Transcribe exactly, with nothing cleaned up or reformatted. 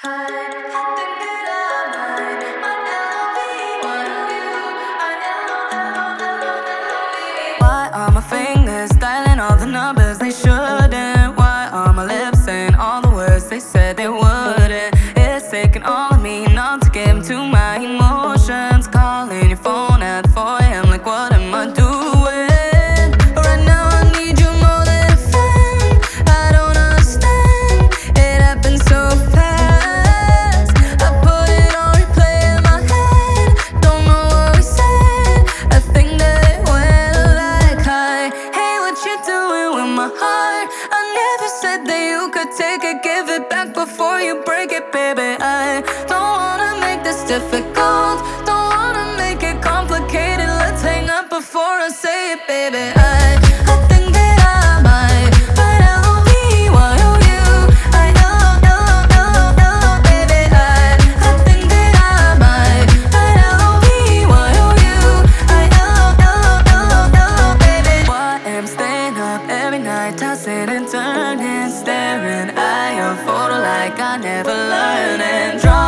Why are my fingers dialing all the numbers they shouldn't? Why are my lips saying all the words they said they wouldn't? It's taking all of me not to give into my emotions. Calling your phone at four a m like what am I doing? Right now I need you more than a friend. I don't understand, it happened so fast. I put it on replay in my head. Don't know what we said, I think that it went like I hate what you're doing with my heart. I never said that you could take it, give it back before you break it, baby. I don't wanna make this difficult, don't wanna make it complicated. Let's hang up before I say it, baby. I, I think that I might write L O V Y O U. I L O, L O, L O, L O, baby. I, I think that I might write L O V Y O U. I L O, L O, L O, L O, baby. Why am I staying up every night, tossing and turning, staring at your photo like I never learned, and drawing